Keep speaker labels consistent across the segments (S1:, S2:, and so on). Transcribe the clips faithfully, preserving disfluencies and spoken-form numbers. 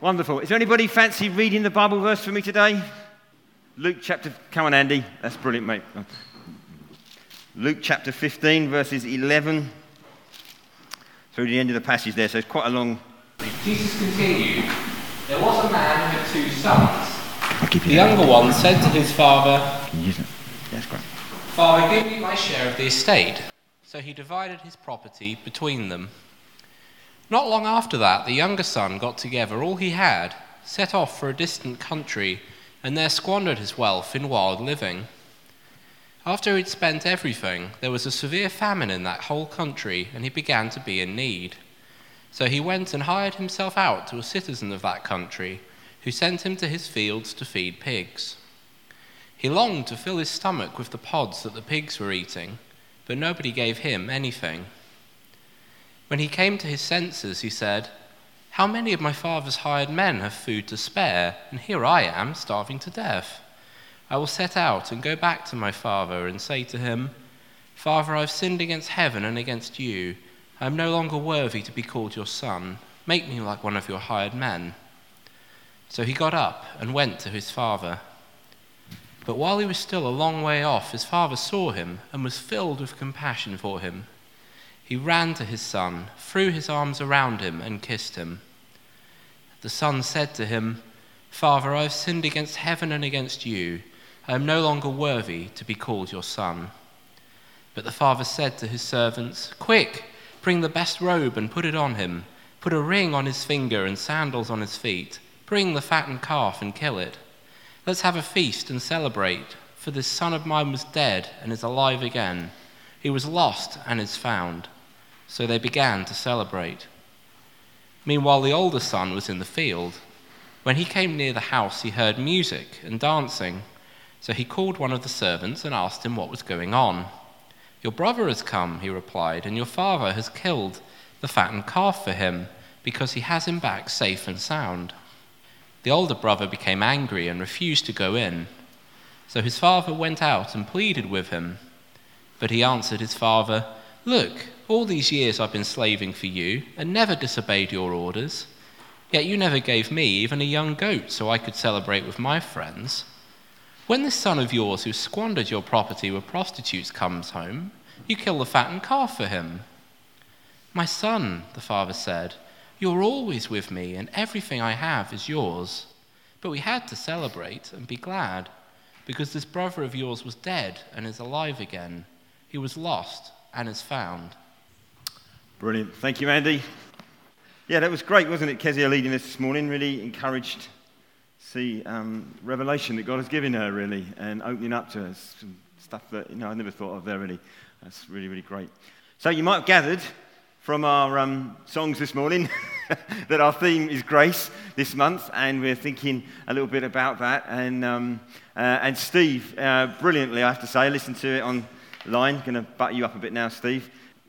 S1: Wonderful. Is there anybody fancy reading the Bible verse for me today? Luke chapter... Come on, Andy. That's brilliant, mate. Luke chapter fifteen, verses eleven through the end of the passage there. So it's quite a long...
S2: Jesus continued, there was a man who had two sons.
S1: I'll give you
S2: the younger one said to his father,
S1: Can you use it? Yeah, that's great.
S2: Father, give me my share of the estate. So he divided his property between them. Not long after that, the younger son got together all he had, set off for a distant country, and there squandered his wealth in wild living. After he'd spent everything, there was a severe famine in that whole country, and he began to be in need. So he went and hired himself out to a citizen of that country, who sent him to his fields to feed pigs. He longed to fill his stomach with the pods that the pigs were eating, but nobody gave him anything. When he came to his senses, he said, "How many of my father's hired men have food to spare, and here I am, starving to death? I will set out and go back to my father and say to him, 'Father, I've sinned against heaven and against you. I am no longer worthy to be called your son. Make me like one of your hired men.' So he got up and went to his father. But while he was still a long way off, his father saw him and was filled with compassion for him. He ran to his son, threw his arms around him, and kissed him. The son said to him, 'Father, I have sinned against heaven and against you. I am no longer worthy to be called your son.' But the father said to his servants, 'Quick, bring the best robe and put it on him. Put a ring on his finger and sandals on his feet. Bring the fattened calf and kill it. Let's have a feast and celebrate, for this son of mine was dead and is alive again. He was lost and is found.' So they began to celebrate. Meanwhile, the older son was in the field. When he came near the house, he heard music and dancing. So he called one of the servants and asked him what was going on. 'Your brother has come,' he replied, 'and your father has killed the fattened calf for him, because he has him back safe and sound.' The older brother became angry and refused to go in. So his father went out and pleaded with him. But he answered his father, 'Look, all these years I've been slaving for you and never disobeyed your orders. Yet you never gave me even a young goat so I could celebrate with my friends. When this son of yours who squandered your property with prostitutes comes home, you kill the fattened calf for him.' 'My son,' the father said, 'you're always with me and everything I have is yours. But we had to celebrate and be glad, because this brother of yours was dead and is alive again. He was lost and is found.'"
S1: Brilliant. Thank you, Andy. Yeah, that was great, wasn't it? Kezia leading us this morning, really encouraged to see um, revelation that God has given her, really, and opening up to us some stuff that, you know, I never thought of there, really. That's really, really great. So you might have gathered from our um, songs this morning that our theme is grace this month, and we're thinking a little bit about that. And um, uh, and Steve, uh, brilliantly, I have to say, I listened to it online. Going to butt you up a bit now, Steve.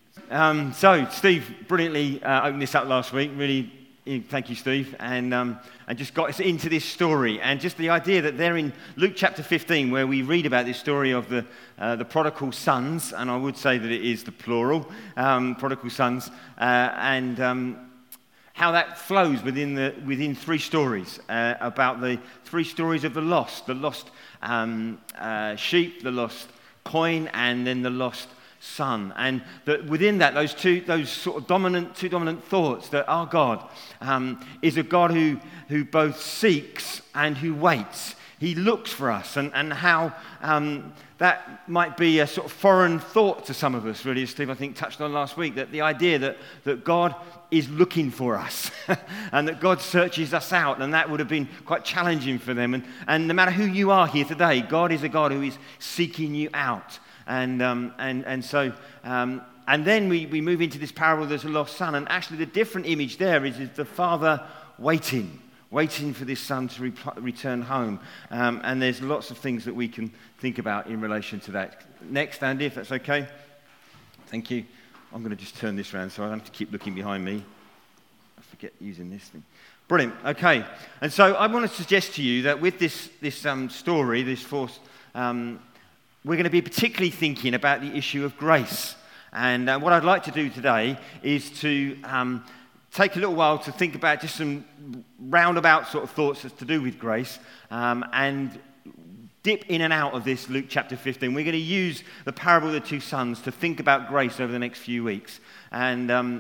S1: Um, so Steve brilliantly uh, opened this up last week. Really, thank you, Steve, and um, and just got us into this story, and just the idea that they're in Luke chapter fifteen, where we read about this story of the uh, the prodigal sons, and I would say that it is the plural, um, prodigal sons, uh, and um, how that flows within the within three stories uh, about the three stories of the lost, the lost um, uh, sheep, the lost coin, and then the lost son. And that within that, those two, those sort of dominant, two dominant thoughts, that our God um, is a God who who both seeks and who waits. He looks for us, and and how um, that might be a sort of foreign thought to some of us, really, as Steve, I think, touched on last week, that the idea that that God is looking for us and that God searches us out, and that would have been quite challenging for them. And and no matter who you are here today, God is a God who is seeking you out. And um, and and so um, and then we, we move into this parable. There's a lost son, and actually the different image there is, is the father waiting, waiting for this son to re- return home. Um, and there's lots of things that we can think about in relation to that. Next, Andy, if that's okay. Thank you. I'm going to just turn this around so I don't have to keep looking behind me. I forget using this thing. Brilliant. Okay, and so I want to suggest to you that with this this um, story, this fourth. Um, We're going to be particularly thinking about the issue of grace. And uh, what I'd like to do today is to um, take a little while to think about just some roundabout sort of thoughts that's to do with grace, um, and dip in and out of this Luke chapter fifteen. We're going to use the parable of the two sons to think about grace over the next few weeks. And um,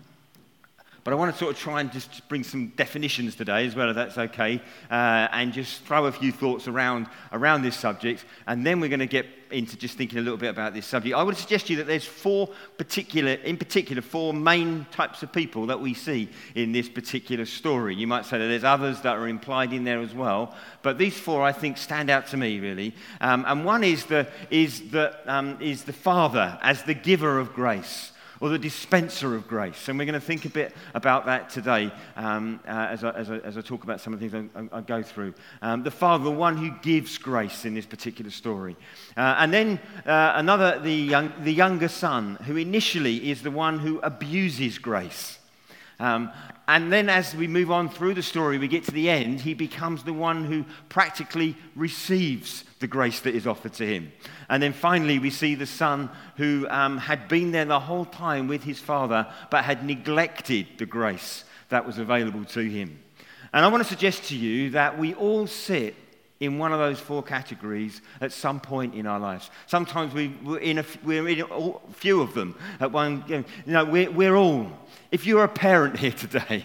S1: but I want to sort of try and just bring some definitions today as well, if that's okay, uh, and just throw a few thoughts around around this subject. And then we're going to get into just thinking a little bit about this subject. I would suggest to you that there's four particular, in particular, four main types of people that we see in this particular story. You might say that there's others that are implied in there as well, but these four, I think, stand out to me, really. Um, and one is the, is, the, um, is the Father as the giver of grace, or the dispenser of grace. And we're going to think a bit about that today um, uh, as, I, as, I, as I talk about some of the things I, I go through. Um, the Father, the one who gives grace in this particular story. Uh, and then uh, another, the, young, the younger son, who initially is the one who abuses grace. Um, and then as we move on through the story, we get to the end, he becomes the one who practically receives the grace that is offered to him. And then finally, we see the son who um, had been there the whole time with his father, but had neglected the grace that was available to him. And I want to suggest to you that we all sit in one of those four categories at some point in our lives. Sometimes we, we're in a we're in a few of them at one. You know, we're, we're all. If you're a parent here today,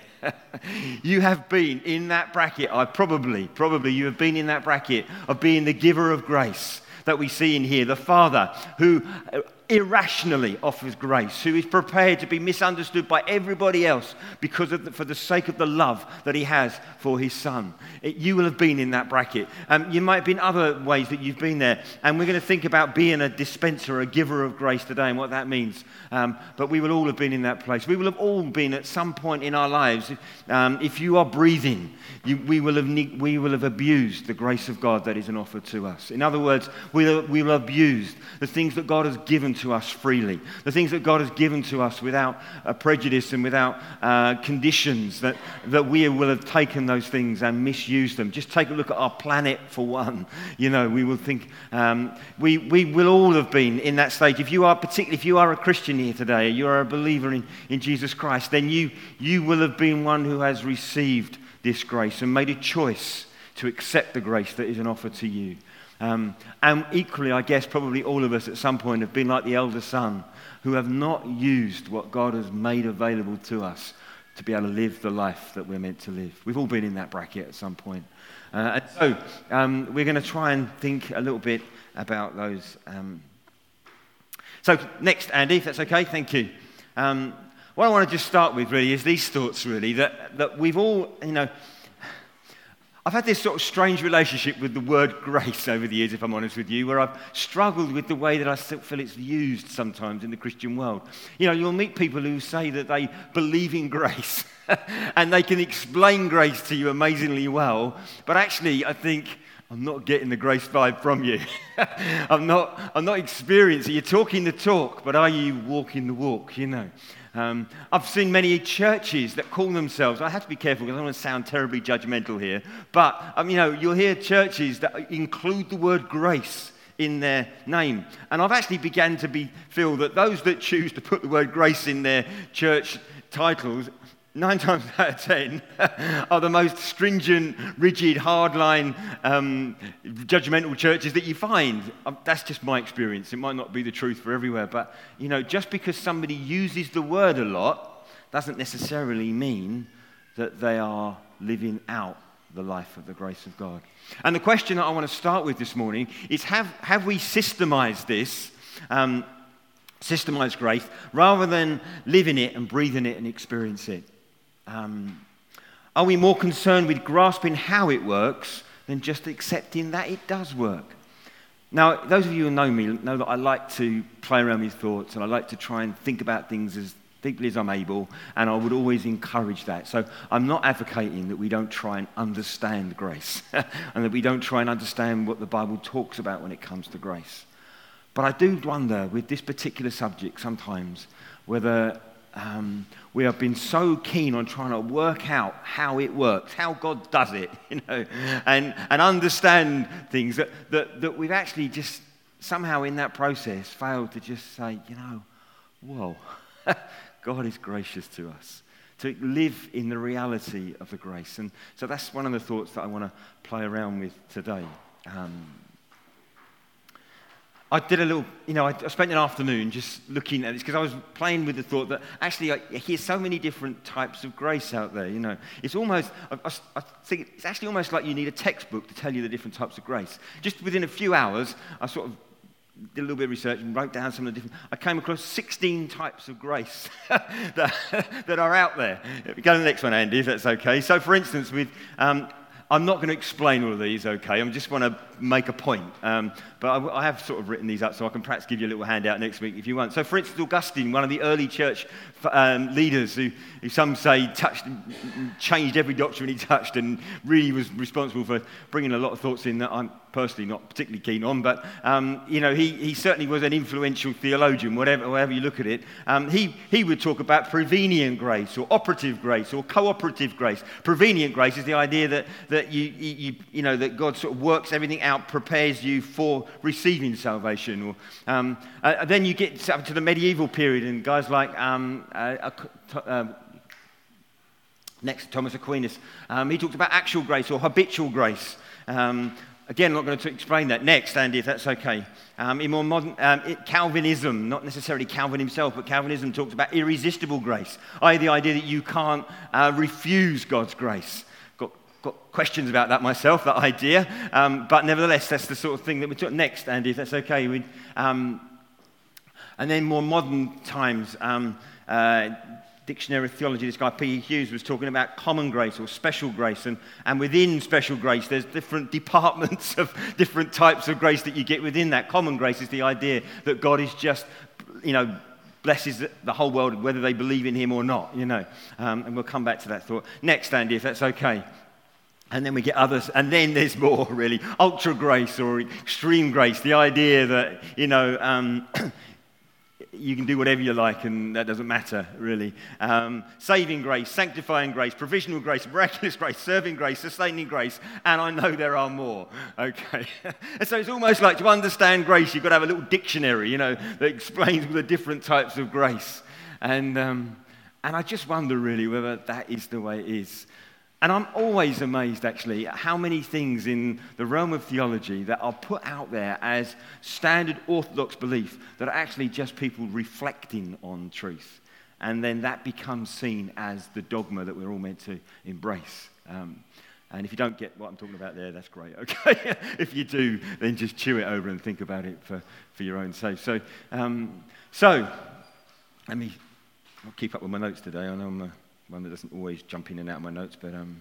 S1: you have been in that bracket. I probably, probably you have been in that bracket of being the giver of grace that we see in here. The Father who irrationally offers grace, who is prepared to be misunderstood by everybody else because of the, for the sake of the love that he has for his son. It, you will have been in that bracket. Um, you might have been other ways that you've been there. And we're going to think about being a dispenser, a giver of grace today and what that means. Um, but we will all have been in that place. We will have all been at some point in our lives. Um, if you are breathing, you, we, will have, we will have abused the grace of God that is an offer to us. In other words, we will, we will have abused the things that God has given to us freely, the things that God has given to us without uh, prejudice and without uh, conditions, that, that we will have taken those things and misused them. Just take a look at our planet for one. You know, we will think, um, we, we will all have been in that stage. If you are particularly, if you are a Christian here today, you are a believer in, in Jesus Christ, then you, you will have been one who has received this grace and made a choice to accept the grace that is an offer to you. Um, and equally, I guess, probably all of us at some point have been like the elder son, who have not used what God has made available to us to be able to live the life that we're meant to live. We've all been in that bracket at some point. Uh, and so um, we're going to try and think a little bit about those. Um. So next, Andy, if that's okay, thank you. Um, what I want to just start with really is these thoughts really, that, that we've all, you know, I've had this sort of strange relationship with the word grace over the years, if I'm honest with you, where I've struggled with the way that I feel it's used sometimes in the Christian world. You know, you'll meet people who say that they believe in grace and they can explain grace to you amazingly well, but actually I think, I'm not getting the grace vibe from you. I'm not, I'm not experiencing. You're talking the talk, but are you walking the walk, you know? Um, I've seen many churches that call themselves, I have to be careful because I don't want to sound terribly judgmental here, but um, you know, you'll hear churches that include the word grace in their name. And I've actually begun to be, feel that those that choose to put the word grace in their church titles, nine times out of ten, are the most stringent, rigid, hardline, um, judgmental churches that you find. Um, that's just my experience. It might not be the truth for everywhere, but you know, just because somebody uses the word a lot doesn't necessarily mean that they are living out the life of the grace of God. And the question that I want to start with this morning is: Have have we systemized this? Um, systemized grace rather than living it and breathing it and experience it? Um, are we more concerned with grasping how it works than just accepting that it does work? Now, those of you who know me know that I like to play around with thoughts and I like to try and think about things as deeply as I'm able, and I would always encourage that. So I'm not advocating that we don't try and understand grace and that we don't try and understand what the Bible talks about when it comes to grace. But I do wonder with this particular subject sometimes whether Um, we have been so keen on trying to work out how it works, how God does it, you know, and, and understand things that, that, that we've actually just somehow in that process failed to just say, you know, whoa, God is gracious to us. to live in the reality of the grace. And so that's one of the thoughts that I want to play around with today. Um, I did a little, you know, I, I spent an afternoon just looking at this because I was playing with the thought that actually I hear so many different types of grace out there, you know. It's almost, I, I, I think it's actually almost like you need a textbook to tell you the different types of grace. Just within a few hours, I sort of did a little bit of research and wrote down some of the different, I came across sixteen types of grace that, that are out there. Go to the next one, Andy, if that's okay. So, for instance, with, um, I'm not going to explain all of these, okay? I just want to make a point. Um, but I, I have sort of written these up so I can perhaps give you a little handout next week if you want. So, for instance, Augustine, one of the early church um, leaders who, who some say touched, changed every doctrine he touched and really was responsible for bringing a lot of thoughts in that I'm personally not particularly keen on, but um, you know, he, he certainly was an influential theologian, whatever, however you look at it. Um, he, he would talk about prevenient grace or operative grace or cooperative grace. Prevenient grace is the idea that, that you, you, you know, that God sort of works everything out, prepares you for receiving salvation. Or um, uh, then you get up to the medieval period and guys like um, uh, uh, next, Thomas Aquinas, um, he talked about actual grace or habitual grace. Um, Again, I'm not going to explain that. Next, Andy, if that's okay. Um, in more modern, um, it, Calvinism, not necessarily Calvin himself, but Calvinism talks about irresistible grace, that is the idea that you can't uh, refuse God's grace. Got, got questions about that myself, that idea. Um, but nevertheless, that's the sort of thing that we took. Next, Andy, if that's okay. We'd, um, and then more modern times, um, uh, Dictionary of Theology, this guy P E Hughes was talking about common grace or special grace, and, and within special grace there's different departments of different types of grace that you get within that. Common grace is the idea that God is just, you know, blesses the whole world whether they believe in him or not, you know, um, and we'll come back to that thought. Next, Andy, if that's okay. And then we get others, and then there's more, really. Ultra grace or extreme grace, the idea that, you know, um, you can do whatever you like and that doesn't matter, really. Um, saving grace, sanctifying grace, provisional grace, miraculous grace, serving grace, sustaining grace, and I know there are more, okay? And so it's almost like to understand grace, you've got to have a little dictionary, you know, that explains all the different types of grace. And, um, and I just wonder, really, whether that is the way it is. And I'm always amazed, actually, at how many things in the realm of theology that are put out there as standard orthodox belief that are actually just people reflecting on truth. And then that becomes seen as the dogma that we're all meant to embrace. Um, and if you don't get what I'm talking about there, that's great, okay? If you do, then just chew it over and think about it for, for your own sake. So, um, so, let me I'll keep up with my notes today. I know I'm... Uh, one that doesn't always jump in and out of my notes, but um,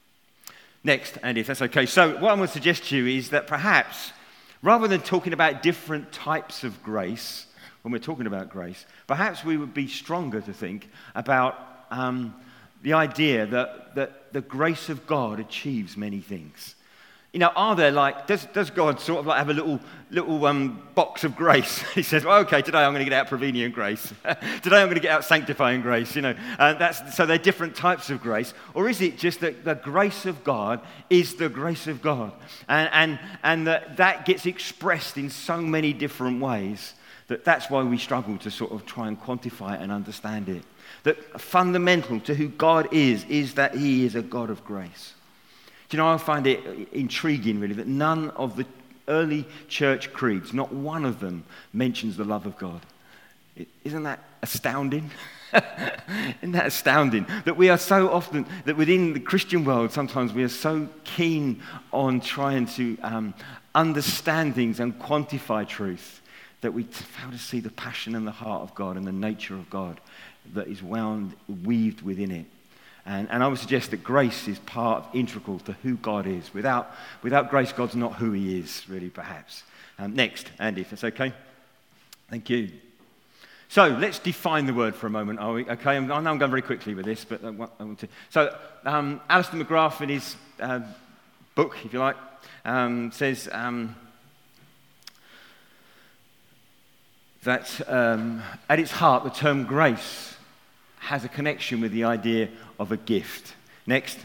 S1: next, Andy, if that's okay. So what I'm going to suggest to you is that perhaps, rather than talking about different types of grace, when we're talking about grace, perhaps we would be stronger to think about um, the idea that, that the grace of God achieves many things. You know, are there like, does, does God sort of like have a little little um, box of grace? He says, well, okay, today I'm going to get out prevenient grace. Today I'm going to get out sanctifying grace, you know. And that's, so they're different types of grace. Or is it just that the grace of God is the grace of God? And, and, and that, that gets expressed in so many different ways that that's why we struggle to sort of try and quantify it and understand it. That fundamental to who God is, is that he is a God of grace. Do you know, I find it intriguing, really, that none of the early church creeds, not one of them, mentions the love of God. Isn't that astounding? Isn't that astounding? That we are so often, that within the Christian world, sometimes we are so keen on trying to um, understand things and quantify truth, that we fail to see the passion and the heart of God and the nature of God that is wound, weaved within it. And, and I would suggest that grace is part, integral to who God is. Without, without grace, God's not who he is, really, perhaps. Um, next, Andy, if that's okay. Thank you. So let's define the word for a moment, are we? Okay, I know I'm going very quickly with this, but I want, I want to. So um, Alistair McGrath, in his uh, book, if you like, um, says um, that um, at its heart, the term grace has a connection with the idea of a gift. Next.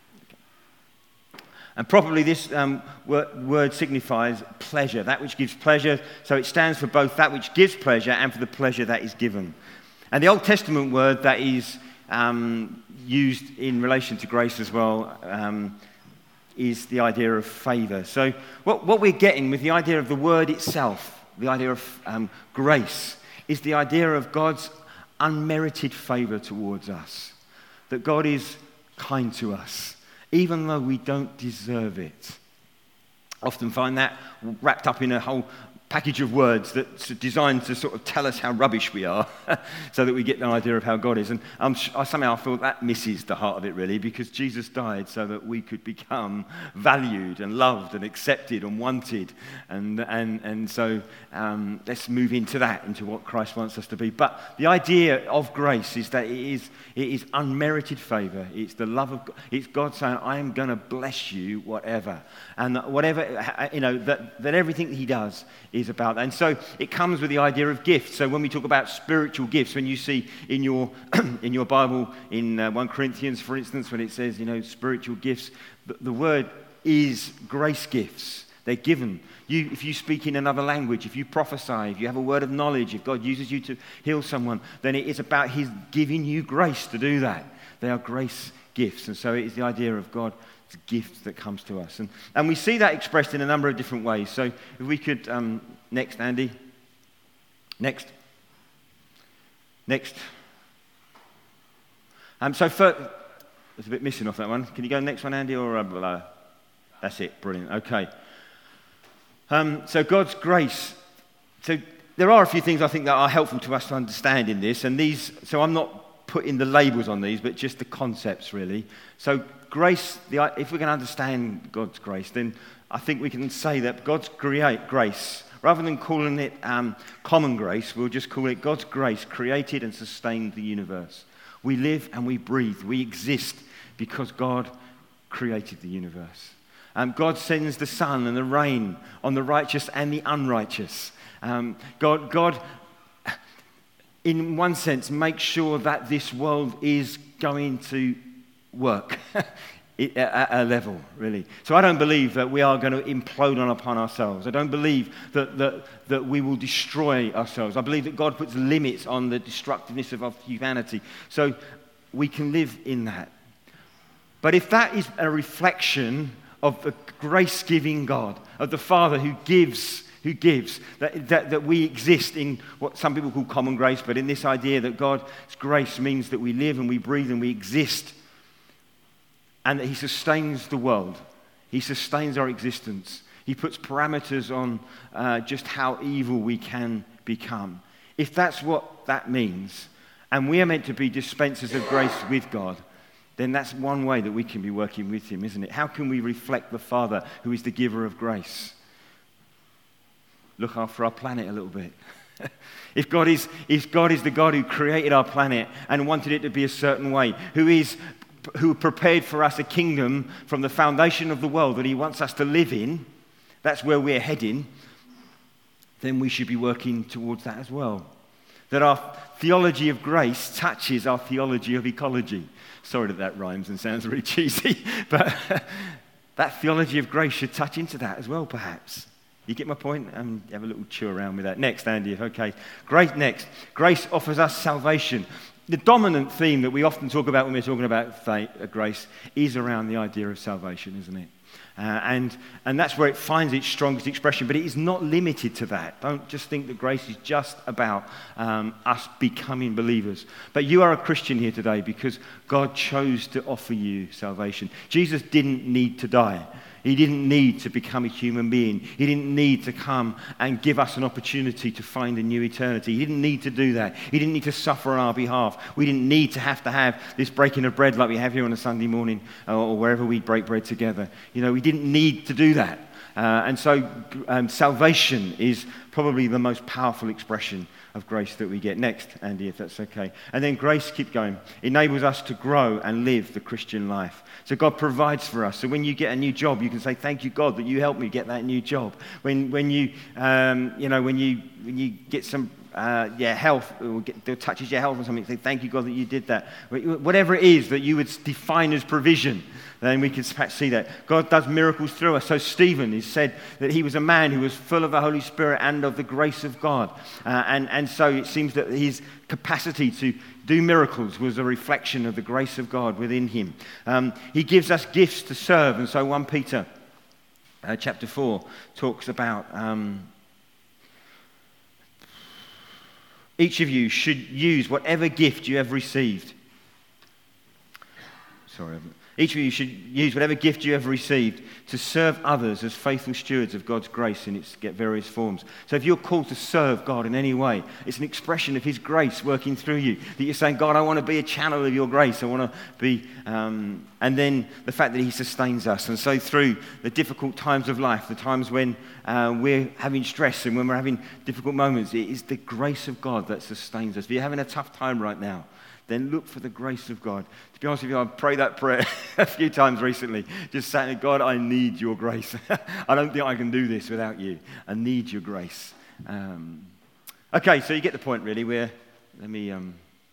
S1: And probably this um, word, word signifies pleasure, that which gives pleasure. So it stands for both that which gives pleasure and for the pleasure that is given. And the Old Testament word that is um, used in relation to grace as well um, is the idea of favour. So what, what we're getting with the idea of the word itself, the idea of um, grace, is the idea of God's unmerited favour towards us. That God is kind to us, even though we don't deserve it. I often find that wrapped up in a whole package of words that's designed to sort of tell us how rubbish we are so that we get an idea of how God is. And um, I somehow feel that misses the heart of it, really, because Jesus died so that we could become valued and loved and accepted and wanted. And, and, and so um, let's move into that, into what Christ wants us to be. But the idea of grace is that it is, it is unmerited favour. It's the love of God. It's God saying, I am going to bless you, whatever. And whatever, you know, that, that everything he does is about that. And so it comes with the idea of gifts. So when we talk about spiritual gifts, when you see in your in your Bible, in uh, First Corinthians, for instance, when it says, you know, spiritual gifts, the, the word is grace gifts. They're given. You, if you speak in another language, if you prophesy, if you have a word of knowledge, if God uses you to heal someone, then it is about his giving you grace to do that. They are grace gifts. And so it is the idea of God. It's a gift that comes to us. And, and we see that expressed in a number of different ways. So if we could, um, next, Andy. Next. Next. Um, so first, there's a bit missing off that one. Can you go next one, Andy? Or uh, that's it. Brilliant. Okay. Um, so God's grace. So there are a few things I think that are helpful to us to understand in this. And these, so I'm not putting the labels on these, but just the concepts, really. So grace, the, if we can understand God's grace, then I think we can say that God's create grace, rather than calling it um, common grace, we'll just call it God's grace created and sustained the universe. We live and we breathe. We exist because God created the universe. Um, God sends the sun and the rain on the righteous and the unrighteous. Um, God, God, in one sense, makes sure that this world is going to work at a level, really. So I don't believe that we are going to implode on upon ourselves. I don't believe that, that, that we will destroy ourselves. I believe that God puts limits on the destructiveness of, of humanity. So we can live in that. But if that is a reflection of the grace-giving God, of the Father who gives, who gives, that, that, that we exist in what some people call common grace, but in this idea that God's grace means that we live and we breathe and we exist, and that he sustains the world. He sustains our existence. He puts parameters on uh, just how evil we can become. If that's what that means, and we are meant to be dispensers of grace with God, then that's one way that we can be working with him, isn't it? How can we reflect the Father who is the giver of grace? Look after our planet a little bit. If God is, if God is the God who created our planet and wanted it to be a certain way, who is who prepared for us a kingdom from the foundation of the world that he wants us to live in, that's where we're heading, then we should be working towards that as well. That our theology of grace touches our theology of ecology. Sorry that that rhymes and sounds really cheesy, but that theology of grace should touch into that as well, perhaps. You get my point? Um, have a little chew around with that. Next, Andy, okay. Grace, next. Grace offers us salvation. The dominant theme that we often talk about when we're talking about faith, uh, grace is around the idea of salvation, isn't it? Uh, and, and that's where it finds its strongest expression, but it is not limited to that. Don't just think that grace is just about um, us becoming believers. But you are a Christian here today because God chose to offer you salvation. Jesus didn't need to die. He didn't need to become a human being. He didn't need to come and give us an opportunity to find a new eternity. He didn't need to do that. He didn't need to suffer on our behalf. We didn't need to have to have this breaking of bread like we have here on a Sunday morning or wherever we break bread together. You know, we didn't need to do that. Uh, and so um, salvation is probably the most powerful expression of grace that we get. Next, Andy, if that's okay. And then grace, keep going, enables us to grow and live the Christian life. So God provides for us. So when you get a new job, you can say, thank you, God, that you helped me get that new job. When when you, um, you know, when you when you get some uh, yeah, health, or get, touches your health or something, say, thank you, God, that you did that. Whatever it is that you would define as provision, then we can perhaps see that. God does miracles through us. So Stephen is said that he was a man who was full of the Holy Spirit and of the grace of God. Uh, and, and so it seems that his capacity to do miracles was a reflection of the grace of God within him. Um, he gives us gifts to serve. And so First Peter uh, chapter four talks about um, each of you should use whatever gift you have received. Sorry, each of you should use whatever gift you have received to serve others as faithful stewards of God's grace in its various forms. So if you're called to serve God in any way, it's an expression of his grace working through you. That you're saying, God, I want to be a channel of your grace. I want to be, um, and then the fact that he sustains us. And so through the difficult times of life, the times when uh, we're having stress and when we're having difficult moments, it is the grace of God that sustains us. If you're having a tough time right now, then look for the grace of God. To be honest with you, I've prayed that prayer a few times recently, just saying, God, I need your grace. I don't think I can do this without you. I need your grace. Um, okay, so you get the point, really. We're, let me... Um,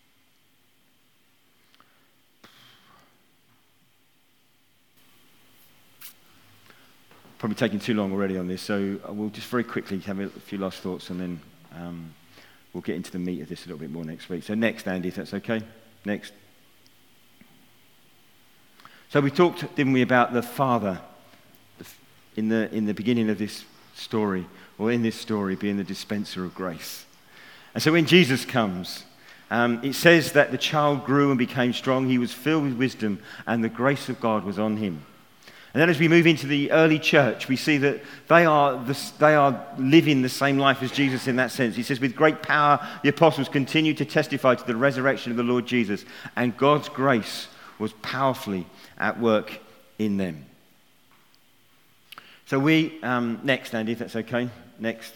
S1: probably taking too long already on this, so I will just very quickly have a few last thoughts, and then... Um, We'll get into the meat of this a little bit more next week. So next, Andy, if that's okay. Next. So we talked, didn't we, about the Father in the in the beginning of this story, or in this story, being the dispenser of grace. And so when Jesus comes, um, it says that the child grew and became strong. He was filled with wisdom, and the grace of God was on him. And then as we move into the early church, we see that they are, the, they are living the same life as Jesus in that sense. He says, with great power, the apostles continued to testify to the resurrection of the Lord Jesus, and God's grace was powerfully at work in them. So we, um, next, Andy, if that's okay, next.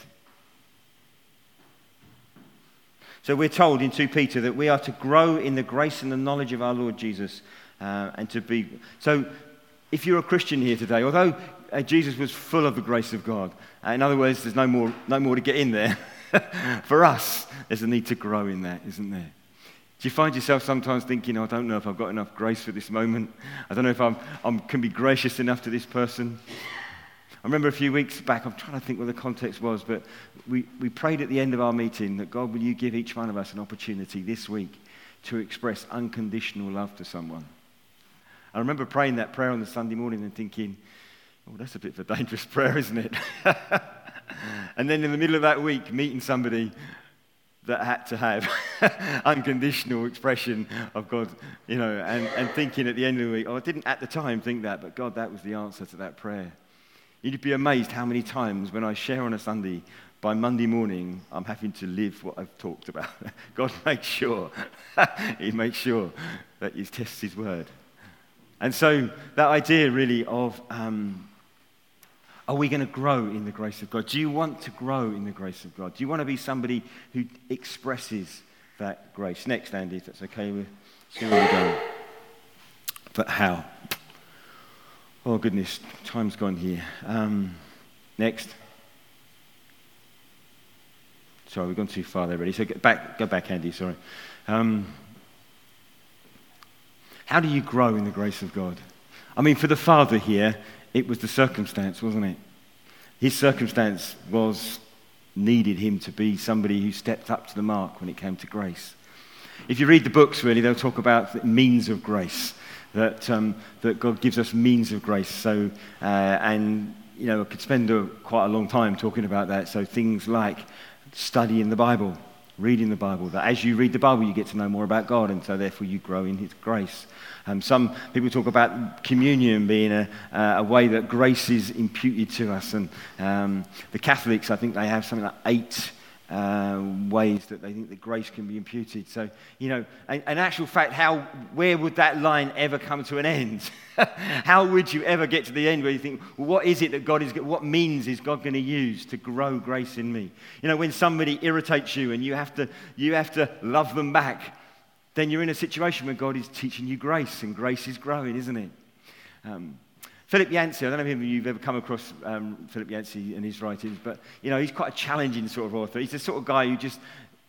S1: So we're told in Second Peter that we are to grow in the grace and the knowledge of our Lord Jesus, uh, and to be, so... If you're a Christian here today, although uh, Jesus was full of the grace of God, uh, in other words, there's no more, no more to get in there. For us, there's a need to grow in that, isn't there? Do you find yourself sometimes thinking, oh, I don't know if I've got enough grace for this moment. I don't know if I'm, I'm can be gracious enough to this person. I remember a few weeks back, I'm trying to think what the context was, but we, we prayed at the end of our meeting that, God, will you give each one of us an opportunity this week to express unconditional love to someone? I remember praying that prayer on the Sunday morning and thinking, oh, that's a bit of a dangerous prayer, isn't it? And then in the middle of that week, meeting somebody that had to have unconditional expression of God, you know, and, and thinking at the end of the week, oh, I didn't at the time think that, but God, that was the answer to that prayer. You'd be amazed how many times when I share on a Sunday, by Monday morning, I'm having to live what I've talked about. God makes sure, he makes sure that he tests his word. And so that idea really of, um, are we going to grow in the grace of God? Do you want to grow in the grace of God? Do you want to be somebody who expresses that grace? Next, Andy, if that's okay. We'll see where we're going. But how? Oh, goodness, time's gone here. Um, next. Sorry, we've gone too far there, really. So get back, go back, Andy, sorry. Um, How do you grow in the grace of God? I mean, for the father here, it was the circumstance, wasn't it? His circumstance was needed him to be somebody who stepped up to the mark when it came to grace. If you read the books, really, they'll talk about the means of grace, that um, that God gives us means of grace. So, uh, and, you know, I could spend a, quite a long time talking about that. So things like studying the Bible, reading the Bible, that as you read the Bible, you get to know more about God, and so therefore you grow in his grace. Um, some people talk about communion being a, uh, a way that grace is imputed to us, and um, the Catholics, I think they have something like eight uh, ways that they think that grace can be imputed. So, you know, in, in actual fact, how where would that line ever come to an end? How would you ever get to the end where you think, well, what is it that God is, what means is God going to use to grow grace in me? You know, when somebody irritates you and you have to, you have to love them back, then you're in a situation where God is teaching you grace, and grace is growing, isn't it? Um, Philip Yancey, I don't know if you've ever come across um, Philip Yancey and his writings, but, you know, he's quite a challenging sort of author. He's the sort of guy who just,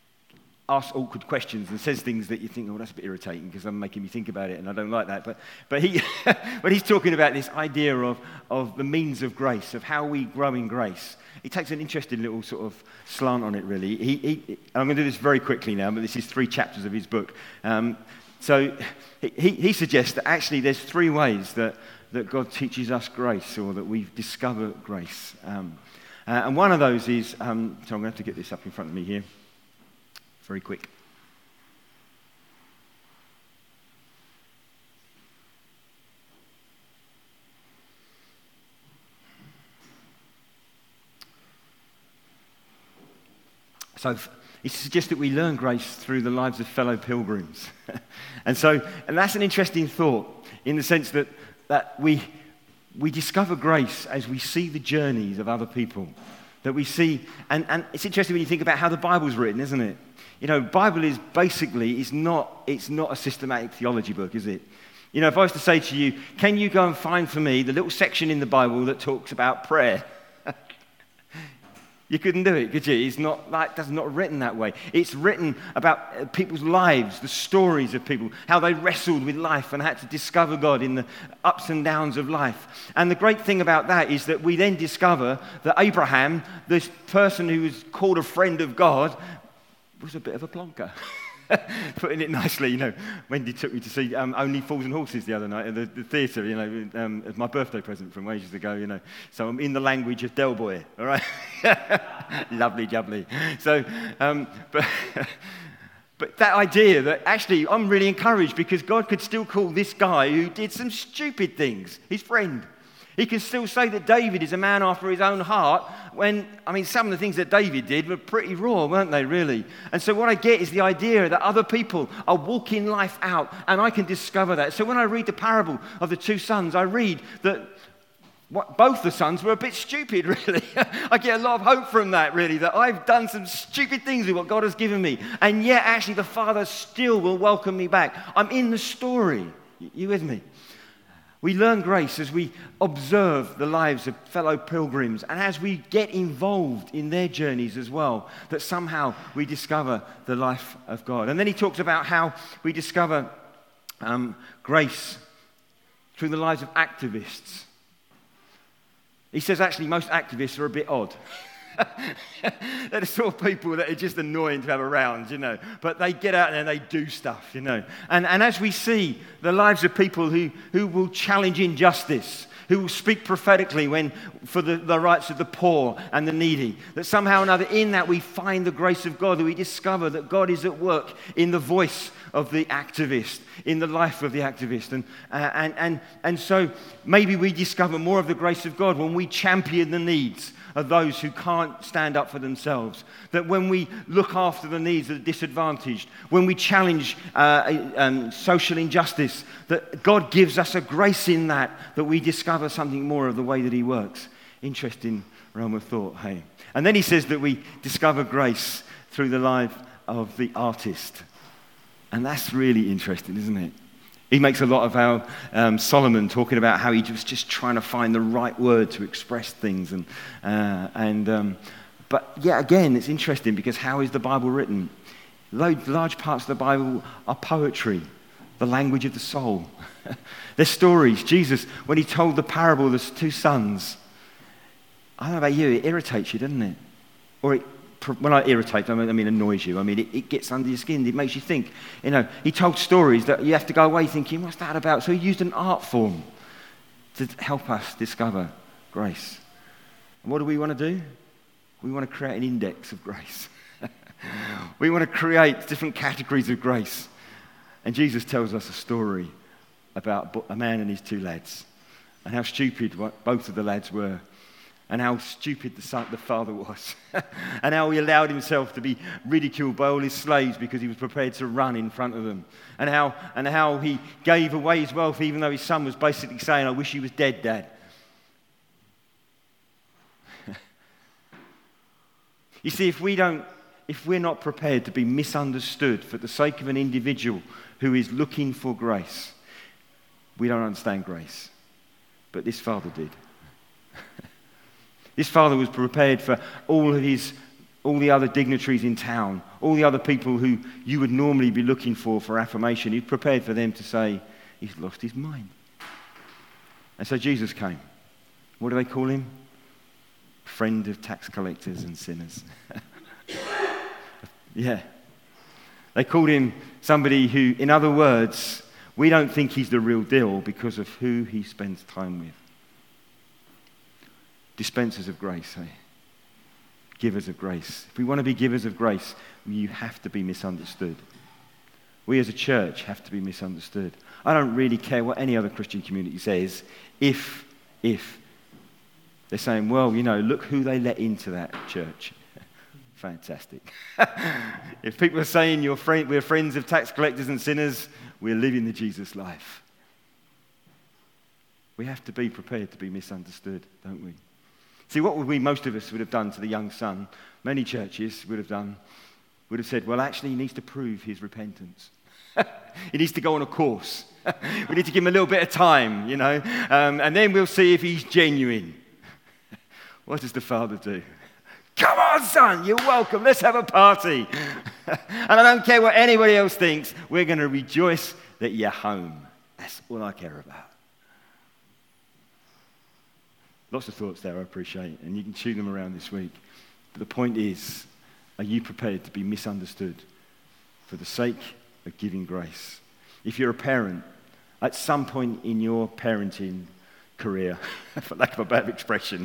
S1: asks awkward questions and says things that you think, oh, that's a bit irritating because I'm making me think about it and I don't like that. But but he but he's talking about this idea of, of the means of grace, of how we grow in grace. He takes an interesting little sort of slant on it, really. He, he, I'm going to do this very quickly now, but this is three chapters of his book. Um, so he, he suggests that actually there's three ways that, that God teaches us grace, or that we discover grace. Um, uh, and one of those is, um, so I'm going to have to get this up in front of me here, very quick. So he suggests that we learn grace through the lives of fellow pilgrims. and so, and that's an interesting thought in the sense that, that we, we discover grace as we see the journeys of other people. That we see, and, and it's interesting when you think about how the Bible's written, isn't it? You know, Bible is basically, it's not, it's not a systematic theology book, is it? You know, if I was to say to you, can you go and find for me the little section in the Bible that talks about prayer? You couldn't do it, could you? It's not like, that's not written that way. It's written about people's lives, the stories of people, how they wrestled with life and had to discover God in the ups and downs of life. And the great thing about that is that we then discover that Abraham, this person who was called a friend of God, was a bit of a plonker. Putting it nicely, you know, Wendy took me to see um, Only Fools and Horses the other night at the, the theatre, you know, um, as my birthday present from ages ago, you know. So I'm in the language of Del Boy, all right? Lovely jubbly. So, um, but, but that idea that actually I'm really encouraged because God could still call this guy who did some stupid things his friend. He can still say that David is a man after his own heart when, I mean, some of the things that David did were pretty raw, weren't they, really? And so what I get is the idea that other people are walking life out, and I can discover that. So when I read the parable of the two sons, I read that what, both the sons were a bit stupid, really. I get a lot of hope from that, really, that I've done some stupid things with what God has given me, and yet actually the Father still will welcome me back. I'm in the story. You with me? We learn grace as we observe the lives of fellow pilgrims and as we get involved in their journeys as well, that somehow we discover the life of God. And then he talks about how we discover um, grace through the lives of activists. He says actually most activists are a bit odd. They're the sort of people that are just annoying to have around, you know. But they get out there and they do stuff, you know. And, and as we see the lives of people who, who will challenge injustice, who will speak prophetically when for the, the rights of the poor and the needy, that somehow or another in that we find the grace of God, that we discover that God is at work in the voice of the activist, in the life of the activist. And, uh, and, and, and so maybe we discover more of the grace of God when we champion the needs of those who can't stand up for themselves. That when we look after the needs of the disadvantaged, when we challenge uh, um, social injustice, that God gives us a grace in that, that we discover something more of the way that he works. Interesting realm of thought, hey? And then he says that we discover grace through the life of the artist. And that's really interesting, isn't it? He makes a lot of our um, Solomon talking about how he was just trying to find the right word to express things. And, uh, and um, but yeah, again, it's interesting because how is the Bible written? Large, large parts of the Bible are poetry, the language of the soul. They're stories. Jesus, when he told the parable of the two sons, I don't know about you, it irritates you, doesn't it? Or it When I irritate, I mean, I mean annoys you. I mean, it, it gets under your skin. It makes you think. You know, he told stories that you have to go away thinking, what's that about? So he used an art form to help us discover grace. And what do we want to do? We want to create an index of grace. We want to create different categories of grace. And Jesus tells us a story about a man and his two lads and how stupid both of the lads were. And how stupid the son, the father was. And how he allowed himself to be ridiculed by all his slaves because he was prepared to run in front of them. And how, and how he gave away his wealth even though his son was basically saying, I wish he was dead, Dad. You see, if we don't, if we're not prepared to be misunderstood for the sake of an individual who is looking for grace, we don't understand grace. But this father did. This father was prepared for all of his all the other dignitaries in town, all the other people who you would normally be looking for for affirmation. He's prepared for them to say, he's lost his mind. And so Jesus came. What do they call him? Friend of tax collectors and sinners. Yeah. They called him somebody who, in other words, we don't think he's the real deal because of who he spends time with. Dispensers of grace, eh? Givers of grace. If we want to be givers of grace, you have to be misunderstood. We as a church have to be misunderstood. I don't really care what any other Christian community says if, if they're saying, well, you know, look who they let into that church. Fantastic. If people are saying you're friend, we're friends of tax collectors and sinners, we're living the Jesus life. We have to be prepared to be misunderstood, don't we? See, what would we, most of us would have done to the young son, many churches would have done, would have said, well, actually, he needs to prove his repentance. He needs to go on a course. We need to give him a little bit of time, you know, um, and then we'll see if he's genuine. What does the father do? Come on, son, you're welcome. Let's have a party. And I don't care what anybody else thinks. We're going to rejoice that you're home. That's all I care about. Lots of thoughts there, I appreciate, and you can chew them around this week. But the point is, are you prepared to be misunderstood for the sake of giving grace? If you're a parent, at some point in your parenting career, for lack of a better expression,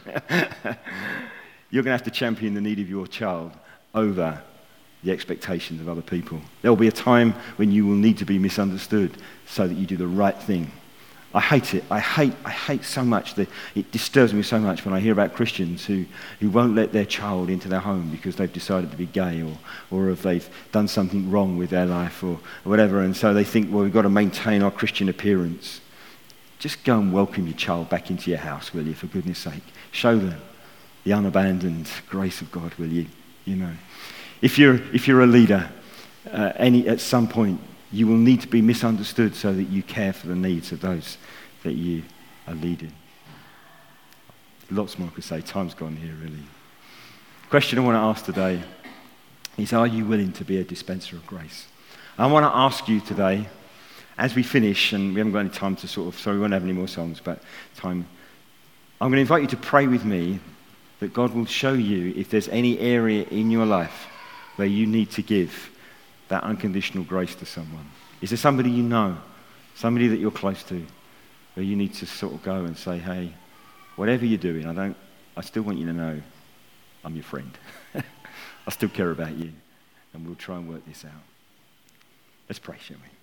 S1: you're going to have to champion the need of your child over the expectations of other people. There will be a time when you will need to be misunderstood so that you do the right thing. I hate it. I hate I hate so much that it disturbs me so much when I hear about Christians who, who won't let their child into their home because they've decided to be gay or, or if they've done something wrong with their life or, or whatever, and so they think, well, we've got to maintain our Christian appearance. Just go and welcome your child back into your house, will you, for goodness sake. Show them the unabandoned grace of God, will you? You know. If you're if you're a leader, uh, any at some point, you will need to be misunderstood so that you care for the needs of those that you are leading. Lots more to say. Time's gone here, really. The question I want to ask today is, are you willing to be a dispenser of grace? I want to ask you today, as we finish, and we haven't got any time to sort of, sorry, we won't have any more songs, but time, I'm going to invite you to pray with me that God will show you if there's any area in your life where you need to give that unconditional grace to someone. Is there somebody you know, somebody that you're close to, where you need to sort of go and say, hey, whatever you're doing, I don't, I still want you to know I'm your friend. I still care about you, and we'll try and work this out. Let's pray, shall we?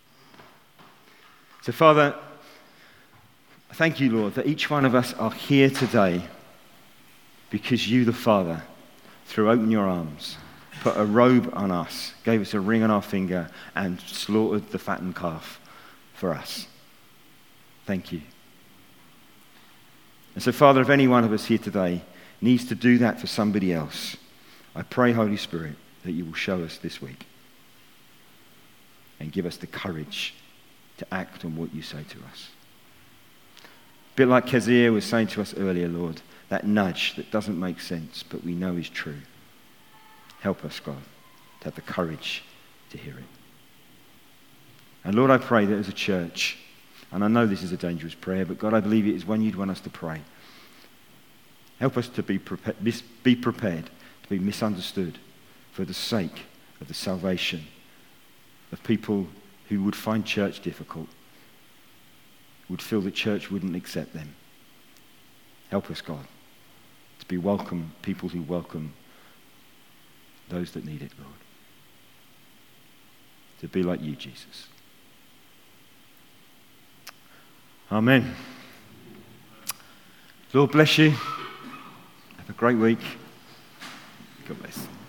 S1: So, Father, thank you, Lord, that each one of us are here today because you, the Father, threw open your arms, put a robe on us, gave us a ring on our finger, and slaughtered the fattened calf for us. Thank you. And so, Father, if any one of us here today needs to do that for somebody else, I pray, Holy Spirit, that you will show us this week and give us the courage to act on what you say to us. A bit like Kezia was saying to us earlier, Lord, that nudge that doesn't make sense, but we know is true. Help us, God, to have the courage to hear it. And Lord, I pray that as a church, and I know this is a dangerous prayer, but God, I believe it is one you'd want us to pray. Help us to be, prepa- be prepared to be misunderstood for the sake of the salvation of people who would find church difficult, would feel that church wouldn't accept them. Help us, God, to be welcome, people who welcome those that need it, Lord. To be like you, Jesus. Amen. Lord bless you. Have a great week. God bless.